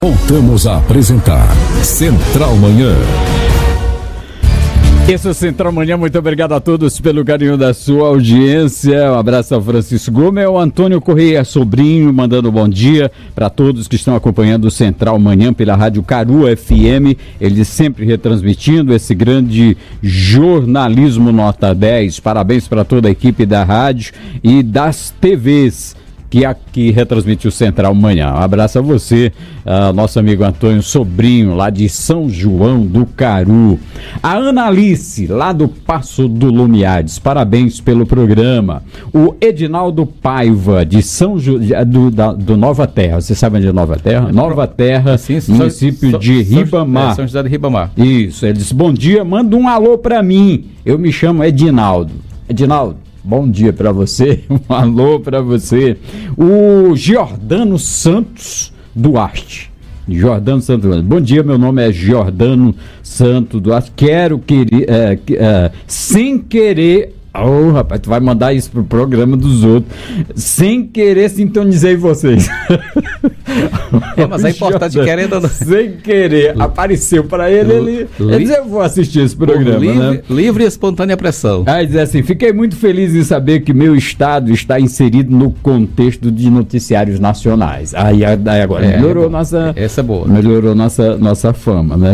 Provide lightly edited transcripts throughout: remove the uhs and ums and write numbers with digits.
Voltamos a apresentar Central Manhã. Esse é o Central Manhã, muito obrigado a todos pelo carinho da sua audiência. Um abraço ao Francisco Gomes, ao Antônio Correia Sobrinho, mandando um bom dia para todos que estão acompanhando o Central Manhã pela Rádio Caru FM, ele sempre retransmitindo esse grande jornalismo nota 10. Parabéns para toda a equipe da rádio e das TVs que aqui retransmite o Central Manhã. Um abraço a você, nosso amigo Antônio Sobrinho, lá de São João do Caru. A Ana Alice, lá do Passo do Lumiares, parabéns pelo programa. O Edinaldo Paiva, de do Nova Terra, você sabe onde é Nova Terra? Nova Terra, sim, município de Ribamar. São José de Ribamar. Isso, ele disse, bom dia, manda um alô pra mim, eu me chamo Edinaldo. Edinaldo, bom dia para você, um alô para você. O Giordano Santos Duarte. Giordano Santos Duarte. Bom dia, meu nome é Giordano Santos Duarte. Sem querer. Oh, rapaz, tu vai mandar isso pro programa dos outros. Sem querer, sintonizei vocês. Mas é importante, querendo ou não. Sem querer, apareceu para ele disse, eu vou assistir esse programa, livre e espontânea pressão. Aí diz assim, fiquei muito feliz em saber que meu estado está inserido no contexto de noticiários nacionais. Aí agora melhorou nossa... Essa é boa. Melhorou nossa fama, né?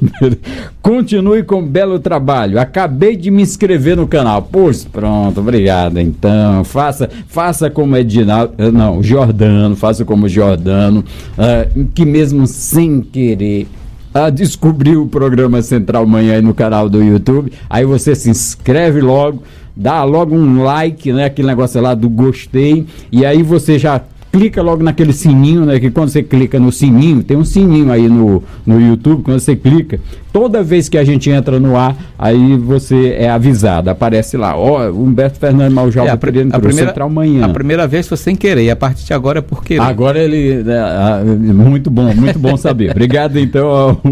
Continue com um belo trabalho. Acabei de me inscrever no canal. Pois pronto, obrigado. Então, faça como Edinaldo, Giordano, faça como Giordano, que mesmo sem querer descobriu o programa Central Manhã aí no canal do YouTube. Aí você se inscreve logo, dá logo um like, né? Aquele negócio lá do gostei, e aí você já clica logo naquele sininho, né? Que quando você clica no sininho, tem um sininho aí no YouTube, quando você clica, toda vez que a gente entra no ar, aí você é avisado, aparece lá, o Humberto Fernandes Maljal Central Manhã. A primeira vez foi sem querer, e a partir de agora é por querer. Agora ele, muito bom saber. Obrigado então ao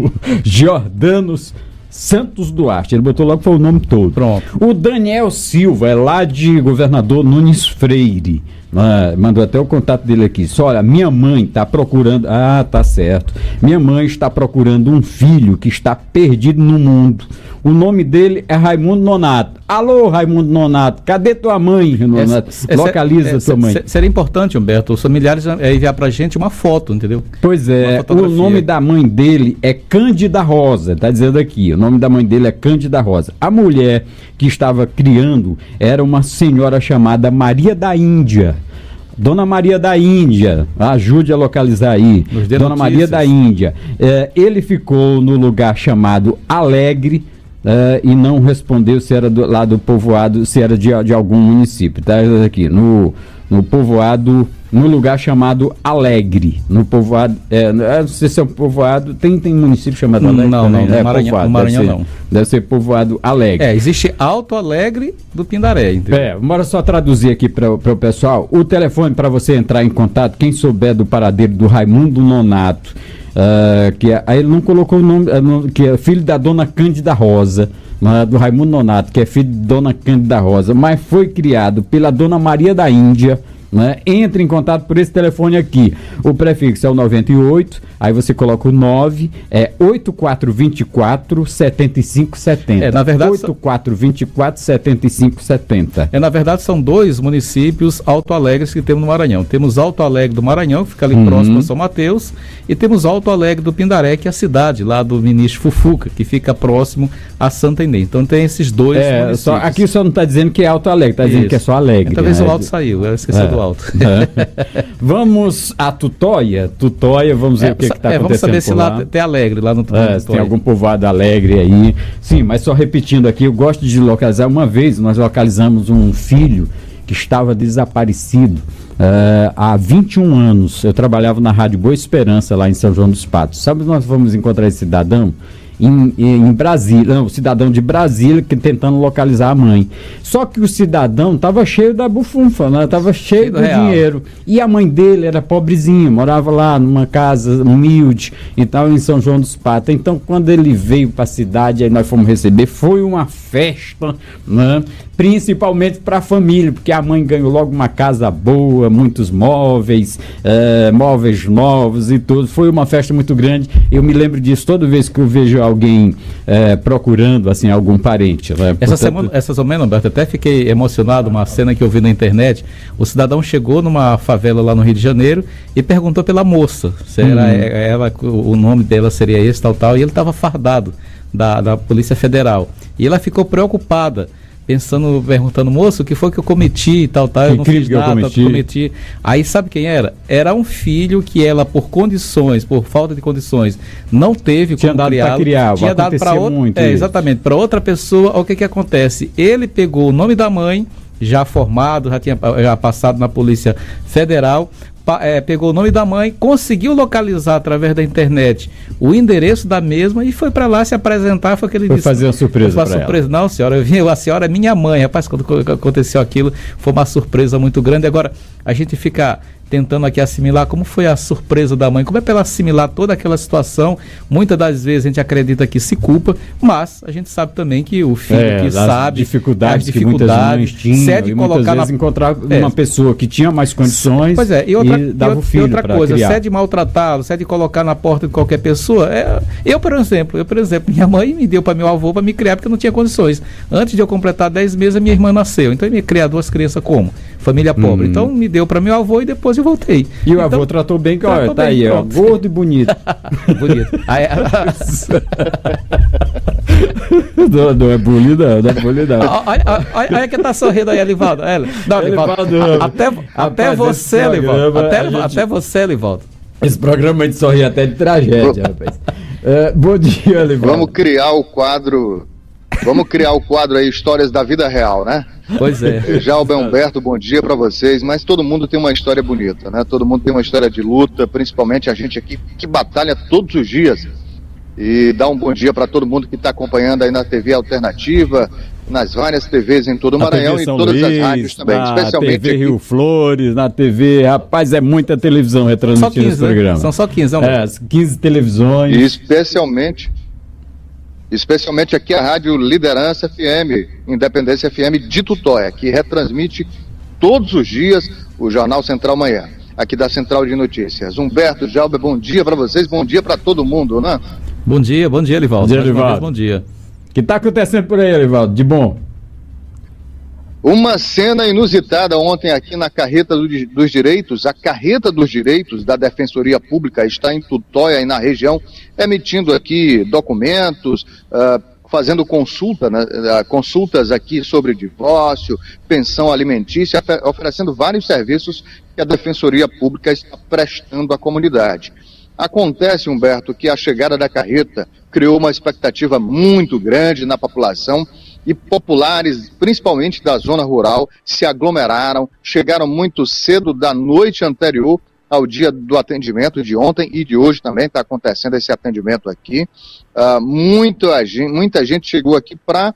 Giordanos Santos Duarte, ele botou logo que foi o nome todo. Pronto. O Daniel Silva, é lá de Governador Nunes Freire. Mandou até o contato dele aqui. Só, olha, minha mãe está procurando. Tá certo. Minha mãe está procurando um filho que está perdido no mundo. O nome dele é Raimundo Nonato. Alô, Raimundo Nonato, cadê tua mãe, Nonato? Localiza tua mãe. Seria importante, Humberto, os familiares enviar pra gente uma foto, entendeu? Pois é, o nome da mãe dele é Cândida Rosa, tá dizendo aqui, o nome da mãe dele é Cândida Rosa. A mulher que estava criando era uma senhora chamada Maria da Índia. Dona Maria da Índia, ajude a localizar aí. Dona Maria da Índia. Ele ficou no lugar chamado Alegre, e não respondeu se era lá do povoado, se era de algum município. Tá aqui, no povoado, no lugar chamado Alegre. No povoado, não sei se é um povoado, tem município chamado Alegre? Não, no Maranhão não. Deve ser povoado Alegre. Existe Alto Alegre do Pindaré, entendeu? Bora só traduzir aqui para o pessoal. O telefone para você entrar em contato, quem souber do paradeiro do Raimundo Nonato, aí ele não colocou o nome, que é filho da Dona Cândida Rosa, do Raimundo Nonato, que é filho de Dona Cândida Rosa, mas foi criado pela Dona Maria da Índia, né? Entre em contato por esse telefone aqui. O prefixo é o 98, aí você coloca o 9, 8424 7570. Na verdade, 8424 7570. Na verdade, são dois municípios Alto Alegres que temos no Maranhão. Temos Alto Alegre do Maranhão, que fica ali próximo a São Mateus, e temos Alto Alegre do Pindaré, que é a cidade lá do ministro Fufuca, que fica próximo a Santa Inês. Então tem esses dois municípios. Aqui só não está dizendo que é Alto Alegre, está dizendo que é só Alegre. Talvez o Alto saiu, eu esqueci do Alto. Vamos a Tutóia, vamos ver o que está acontecendo. Vamos saber se lá tem Alegre, lá no Tutóia. Se tem algum povoado Alegre aí. Sim, mas só repetindo aqui, eu gosto de localizar. Uma vez nós localizamos um filho que estava desaparecido há 21 anos. Eu trabalhava na Rádio Boa Esperança, lá em São João dos Patos. Sabe onde nós vamos encontrar esse cidadão? em Brasília, não, o cidadão de Brasília tentando localizar a mãe. Só que o cidadão estava cheio da bufunfa, né? Estava cheio do dinheiro. E a mãe dele era pobrezinha, morava lá numa casa humilde e tal, em São João dos Patos. Então, quando ele veio para a cidade, aí nós fomos receber, foi uma festa, né? Principalmente para a família, porque a mãe ganhou logo uma casa boa, muitos móveis, móveis novos e tudo. Foi uma festa muito grande. Eu me lembro disso toda vez que eu vejo alguém procurando assim algum parente, né? Essa semana, Humberto, até fiquei emocionado, uma cena que eu vi na internet. O cidadão chegou numa favela lá no Rio de Janeiro e perguntou pela moça se era ela, o nome dela seria esse, tal, e ele estava fardado da Polícia Federal. E ela ficou preocupada, perguntando, moço, o que foi que eu cometi e tal, eu não fiz nada, eu cometi. Aí sabe quem era? Era um filho que ela, por falta de condições, não teve como criar, tinha dado para outra, exatamente, para outra pessoa. O que acontece? Ele pegou o nome da mãe, já formado, já tinha passado na Polícia Federal, pegou o nome da mãe, conseguiu localizar através da internet o endereço da mesma e foi para lá se apresentar. Foi que ele disse, fazer uma surpresa para ela. Não, senhora, a senhora é minha mãe. Rapaz, quando aconteceu aquilo, foi uma surpresa muito grande. Agora, a gente fica tentando aqui assimilar como foi a surpresa da mãe, como é para ela assimilar toda aquela situação. Muitas das vezes a gente acredita que se culpa, mas a gente sabe também que o filho que sabe as dificuldades que muitas mães tinham, e muitas vezes encontrar uma pessoa que tinha mais condições e dava o filho para criar. Se é de maltratá-lo, se é de colocar na porta de qualquer pessoa, eu, por exemplo, minha mãe me deu para meu avô para me criar porque eu não tinha condições. Antes de eu completar 10 meses, a minha irmã nasceu, então eu me criar 2 crianças como? Família pobre. Então me deu para meu avô e depois eu voltei. E o avô tratou bem, que olha, tá aí, ó, gordo e bonito. Bonito. Não é bonita, não é bonita. Olha que tá sorrindo aí, Elivaldo. Até você, Elivaldo. Até você, Elivaldo. Esse programa a gente sorri até de tragédia, rapaz. Bom dia, Elivaldo. Vamos criar o quadro aí, Histórias da Vida Real, né? Pois é. Jalber Humberto, bom dia para vocês, mas todo mundo tem uma história bonita, né? Todo mundo tem uma história de luta, principalmente a gente aqui que batalha todos os dias. E dá um bom dia para todo mundo que está acompanhando aí na TV Alternativa, nas várias TVs em todo o Maranhão e todas as rádios também, especialmente TV Rio Flores, na TV, rapaz, é muita televisão retransmitindo esse programa. São só 15, não? 15 televisões. E especialmente aqui a Rádio Liderança FM, Independência FM de Tutóia, que retransmite todos os dias o Jornal Central Manhã, aqui da Central de Notícias. Humberto, Jalber, bom dia para vocês, bom dia para todo mundo, né? Bom dia, Elivaldo. Bom dia. O que está acontecendo por aí, Elivaldo, de bom? Uma cena inusitada ontem aqui na Carreta dos Direitos. A Carreta dos Direitos da Defensoria Pública está em Tutóia e na região, emitindo aqui documentos, fazendo consultas aqui sobre divórcio, pensão alimentícia, oferecendo vários serviços que a Defensoria Pública está prestando à comunidade. Acontece, Humberto, que a chegada da carreta criou uma expectativa muito grande na população e populares, principalmente da zona rural, se aglomeraram, chegaram muito cedo da noite anterior ao dia do atendimento de ontem e de hoje também está acontecendo esse atendimento aqui. Muita gente chegou aqui para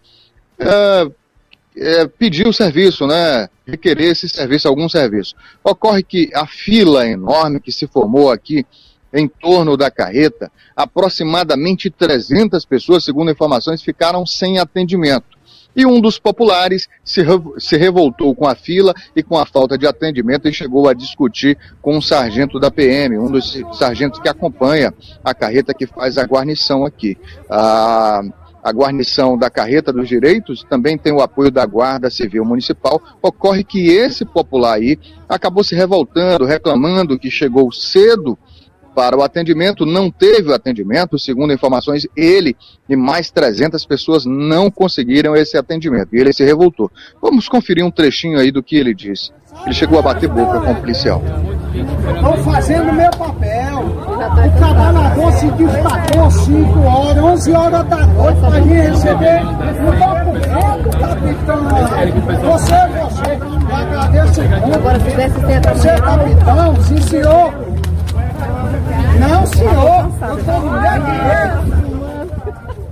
pedir o serviço, né? Requerer esse serviço, algum serviço. Ocorre que a fila enorme que se formou aqui em torno da carreta, aproximadamente 300 pessoas, segundo informações, ficaram sem atendimento. E um dos populares se revoltou com a fila e com a falta de atendimento e chegou a discutir com um sargento da PM, um dos sargentos que acompanha a carreta que faz a guarnição aqui. A guarnição da Carreta dos Direitos também tem o apoio da Guarda Civil Municipal. Ocorre que esse popular aí acabou se revoltando, reclamando que chegou cedo para o atendimento, não teve o atendimento, segundo informações, ele e mais 300 pessoas não conseguiram esse atendimento, e ele se revoltou. Vamos conferir um trechinho aí do que ele disse. Ele chegou a bater boca com o policial. Estou fazendo meu papel. O trabalhador se destacou 5 horas, 11 horas da noite para me receber o documento, capitão. Você, eu agradeço muito. Agora, se desse centro, você é capitão, sim senhor. Não, senhor, eu sou mulher de Deus.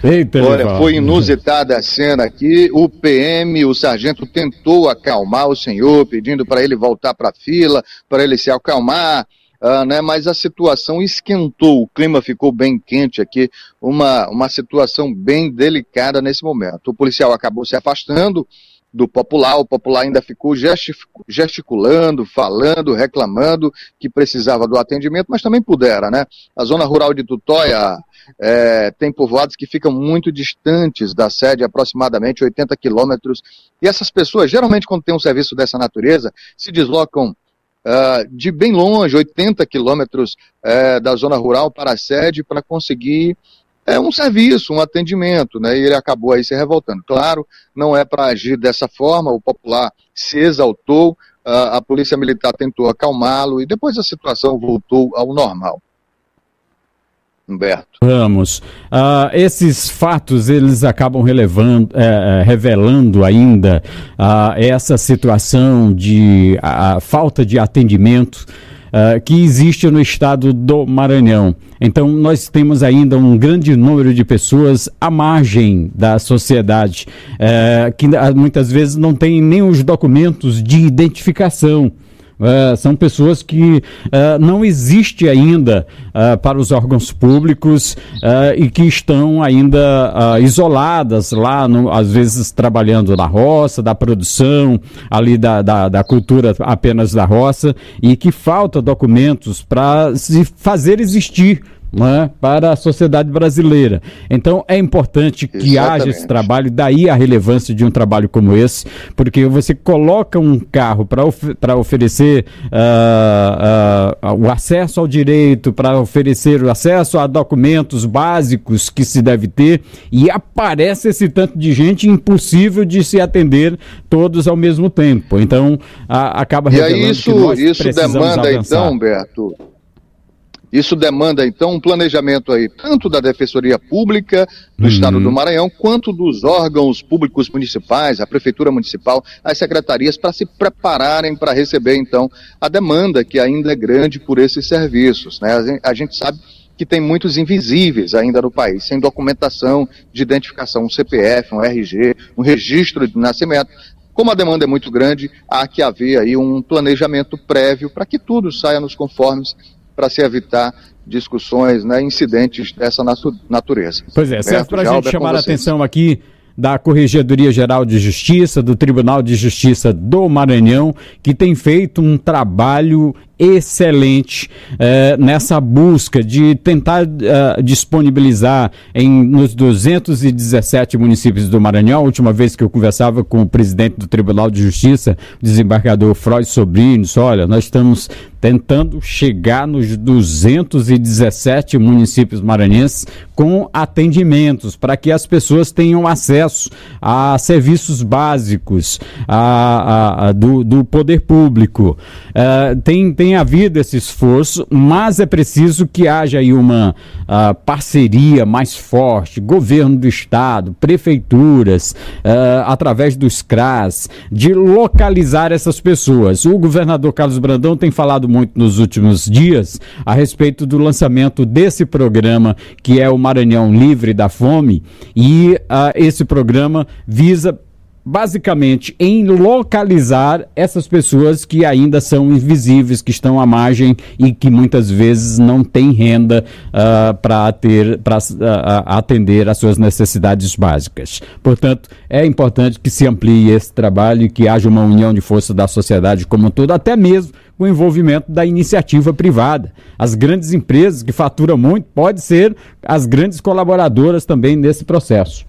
Eita, olha, foi inusitada a cena aqui. O PM, o sargento, tentou acalmar o senhor, pedindo para ele voltar para a fila, para ele se acalmar, né? Mas a situação esquentou, o clima ficou bem quente aqui, uma situação bem delicada nesse momento. O policial acabou se afastando do popular, o popular ainda ficou gesticulando, falando, reclamando que precisava do atendimento, mas também pudera, né? A zona rural de Tutóia tem povoados que ficam muito distantes da sede, aproximadamente 80 quilômetros, e essas pessoas, geralmente quando tem um serviço dessa natureza, se deslocam de bem longe, 80 quilômetros da zona rural para a sede, para conseguir um serviço, um atendimento, né? E ele acabou aí se revoltando. Claro, não é para agir dessa forma, o popular se exaltou, a polícia militar tentou acalmá-lo e depois a situação voltou ao normal. Humberto. Vamos. Esses fatos, eles acabam revelando ainda essa situação de falta de atendimento que existe no estado do Maranhão. Então, nós temos ainda um grande número de pessoas à margem da sociedade, que muitas vezes não têm nem os documentos de identificação. São pessoas que não existem ainda para os órgãos públicos e que estão ainda isoladas lá, às vezes trabalhando na roça, da produção, ali da cultura apenas da roça, e que falta documentos para se fazer existir, né, para a sociedade brasileira. Então é importante que haja esse trabalho, daí a relevância de um trabalho como esse, porque você coloca um carro para oferecer o acesso ao direito, para oferecer o acesso a documentos básicos que se deve ter, e aparece esse tanto de gente, impossível de se atender todos ao mesmo tempo. Então acaba revelando que nós precisamos demanda avançar. Então, Humberto, isso demanda, então, um planejamento aí, tanto da Defensoria Pública do Estado do Maranhão, quanto dos órgãos públicos municipais, a Prefeitura Municipal, as secretarias, para se prepararem para receber, então, a demanda que ainda é grande por esses serviços, né? A gente sabe que tem muitos invisíveis ainda no país, sem documentação de identificação, um CPF, um RG, um registro de nascimento. Como a demanda é muito grande, há que haver aí um planejamento prévio para que tudo saia nos conformes, para se evitar discussões, né, incidentes dessa natureza. Pois é, serve para a gente chamar a atenção aqui da Corregedoria Geral de Justiça, do Tribunal de Justiça do Maranhão, que tem feito um trabalho excelente nessa busca de tentar disponibilizar nos 217 municípios do Maranhão. A última vez que eu conversava com o presidente do Tribunal de Justiça, o desembargador Freud Sobrinho, disse: olha, nós estamos tentando chegar nos 217 municípios maranhenses com atendimentos, para que as pessoas tenham acesso a serviços básicos do poder público. Tem havido esse esforço, mas é preciso que haja aí uma parceria mais forte, governo do estado, prefeituras, através dos CRAS, de localizar essas pessoas. O governador Carlos Brandão tem falado muito nos últimos dias a respeito do lançamento desse programa, que é o Maranhão Livre da Fome, e esse programa visa basicamente em localizar essas pessoas que ainda são invisíveis, que estão à margem e que muitas vezes não têm renda para atender às suas necessidades básicas. Portanto, é importante que se amplie esse trabalho e que haja uma união de força da sociedade como um todo, até mesmo com o envolvimento da iniciativa privada. As grandes empresas que faturam muito podem ser as grandes colaboradoras também nesse processo.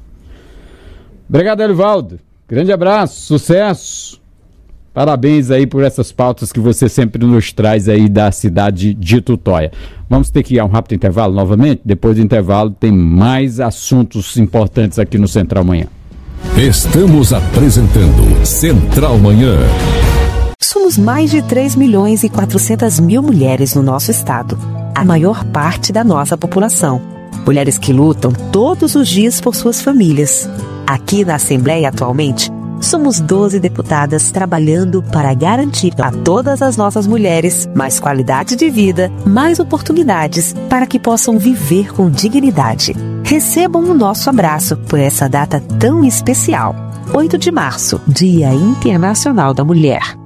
Obrigado, Elivaldo. Grande abraço, sucesso. Parabéns aí por essas pautas que você sempre nos traz aí da cidade de Tutóia. Vamos ter que ir a um rápido intervalo novamente. Depois do intervalo tem mais assuntos importantes aqui no Central Manhã. Estamos apresentando Central Manhã. Somos mais de 3.400.000 mulheres no nosso estado, a maior parte da nossa população. Mulheres que lutam todos os dias por suas famílias. Aqui na Assembleia atualmente, somos 12 deputadas trabalhando para garantir a todas as nossas mulheres mais qualidade de vida, mais oportunidades para que possam viver com dignidade. Recebam o nosso abraço por essa data tão especial. 8 de março, Dia Internacional da Mulher.